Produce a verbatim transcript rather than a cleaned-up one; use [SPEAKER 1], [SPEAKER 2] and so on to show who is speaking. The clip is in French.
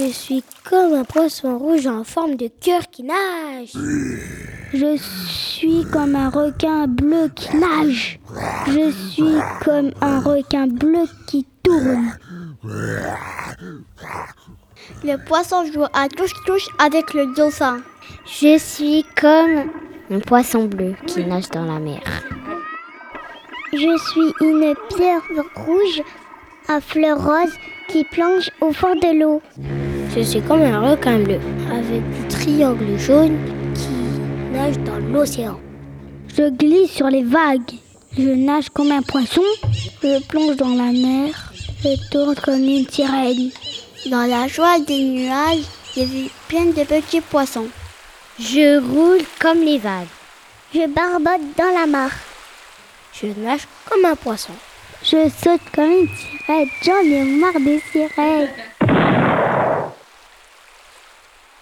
[SPEAKER 1] Je suis comme un poisson rouge en forme de cœur qui nage.
[SPEAKER 2] Je suis comme un requin bleu qui nage. Je suis comme un requin bleu qui tourne.
[SPEAKER 3] Le poisson joue à touche-touche avec le dauphin.
[SPEAKER 4] Je suis comme un poisson bleu qui nage dans la mer.
[SPEAKER 2] Je suis une pierre rouge à fleurs roses qui plonge au fond de l'eau.
[SPEAKER 1] Je suis comme un requin bleu avec des triangles jaunes qui nagent dans l'océan.
[SPEAKER 2] Je glisse sur les vagues. Je nage comme un poisson. Je plonge dans la mer. Je tourne comme une sirène.
[SPEAKER 3] Dans la joie des nuages, il y avait plein de petits poissons.
[SPEAKER 4] Je roule comme les vagues.
[SPEAKER 2] Je barbote dans la mare.
[SPEAKER 1] Je nage comme un poisson.
[SPEAKER 2] Je saute comme une sirène. J'en ai marre des sirènes.